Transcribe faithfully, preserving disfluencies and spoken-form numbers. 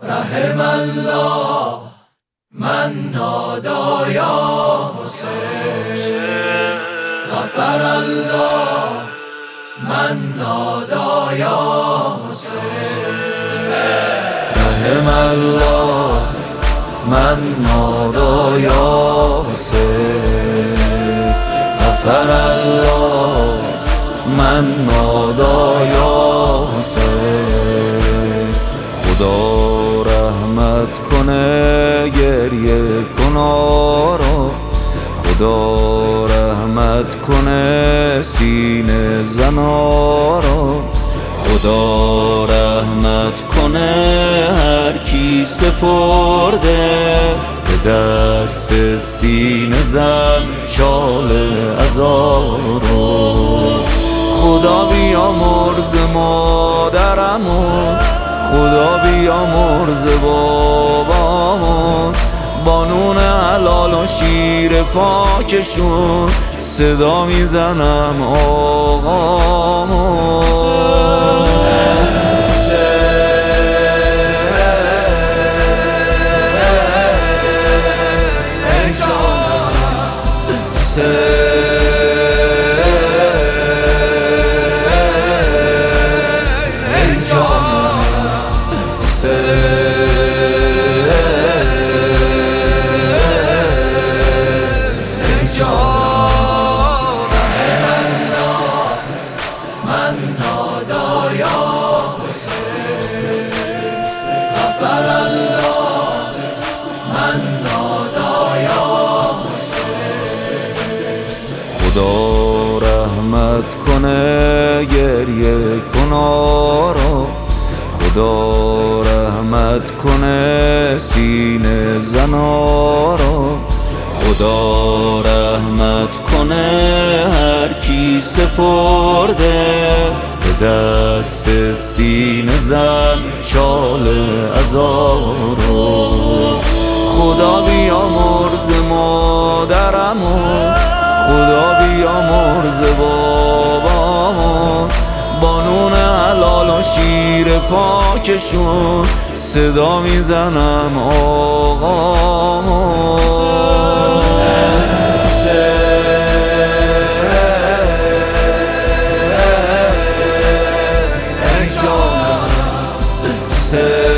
رحم الله من نادا یا حسین، غفر الله من نادا یا حسین، رحم الله من نادا یا حسین، غفر الله من نادا یا حسین. خدا رحمت کنه گریه کنارا، خدا رحمت کنه سینه زنارا، خدا رحمت کنه هر کی سپرده به دست سینه زن شال عزارا. خدا بیا مرز مادرمون، خدا بیا مرز بابامون، با نون حلال و شیر پاکشون صدا میزنم آقامون. خدا رحمت کنه گریه کنارا، خدا رحمت کنه سینه زنارا، خدا رحمت کنه هر کی سپرده به دست سینه زن شال عزارا. خدا بیا مرز مادرمون، خدا بیا مرز بابامون، با نون حلال و شیر پاکشون صدا میزنم آقامون.